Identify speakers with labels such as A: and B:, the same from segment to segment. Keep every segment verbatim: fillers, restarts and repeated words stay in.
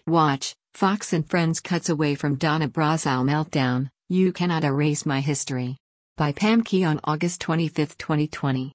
A: Watch, Fox and Friends cuts away from Donna Brazile meltdown, "You Cannot Erase My History." By Pam Key on August twenty-fifth, twenty twenty.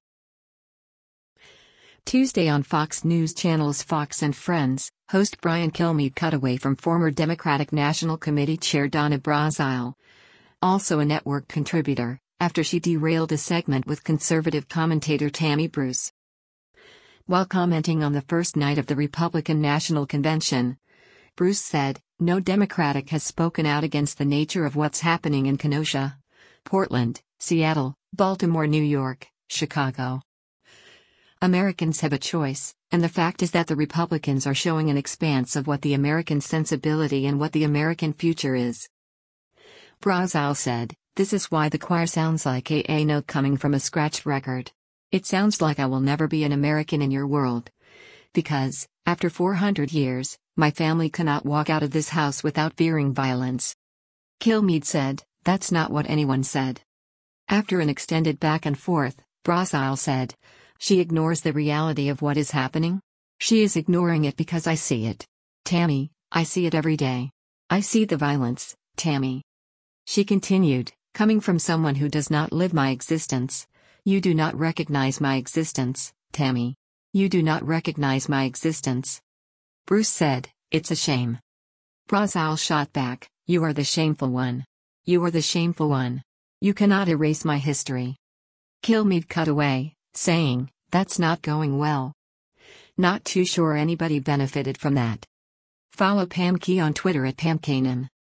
A: Tuesday on Fox News Channel's Fox and Friends, host Brian Kilmeade cut away from former Democratic National Committee Chair Donna Brazile, also a network contributor, after she derailed a segment with conservative commentator Tammy Bruce. While commenting on the first night of the Republican National Convention, Bruce said, "No Democratic has spoken out against the nature of what's happening in Kenosha, Portland, Seattle, Baltimore, New York, Chicago. Americans have a choice, and the fact is that the Republicans are showing an expanse of what the American sensibility and what the American future is." Brazile said, "This is why the choir sounds like a A note coming from a scratched record. It sounds like I will never be an American in your world. Because, after four hundred years, my family cannot walk out of this house without fearing violence." Kilmeade said, "That's not what anyone said." After an extended back and forth, Brazile said, "She ignores the reality of what is happening. She is ignoring it because I see it. Tammy, I see it every day. I see the violence, Tammy." She continued, "Coming from someone who does not live my existence, you do not recognize my existence, Tammy. You do not recognize my existence." Bruce said, "It's a shame." Brazile shot back, "You are the shameful one. You are the shameful one. You cannot erase my history." Kilmeade cut away, saying, "That's not going well. Not too sure anybody benefited from that." Follow Pam Key on Twitter at Pam Kanan.